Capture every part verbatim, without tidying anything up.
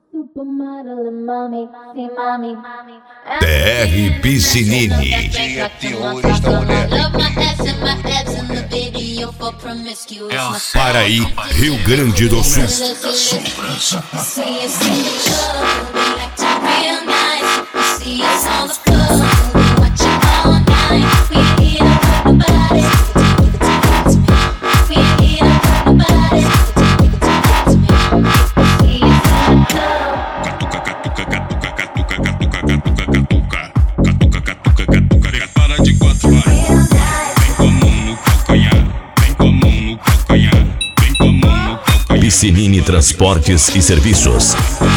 T R Piscinini. Dia terrorista, mulher. Paraí, Rio Grande do Sul. Piscinini Transportes e Serviços.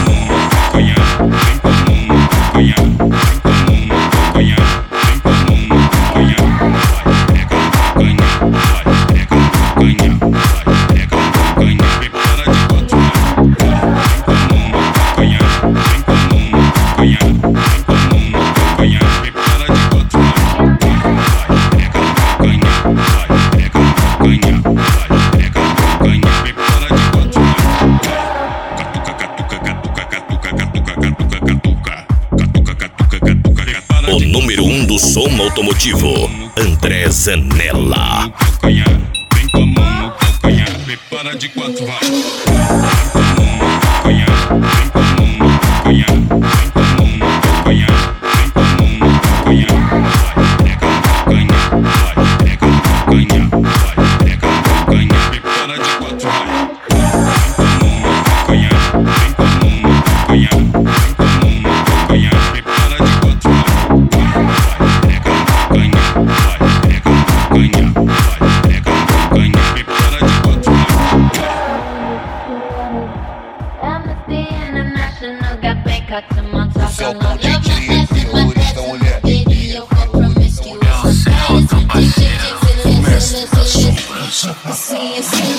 O número um do som automotivo, André Zanella. Vem com a mão no calcanhar, prepara de quatro, vai. Vem com a mão no calcanhar, vem com a mão no calcanhar, vem com a mão no calcanhar, vem com a mão no calcanhar, vai, pega no calcanhar, vai, pega no calcanhar, prepara de quatro, vai. Vem com a mão no calcanhar, vem com a mão no calcanhar, vem com a mão no calcanhar, prepara de quatro, vai. Seu pão de dia terrorista, mulher. Mestre das sombras.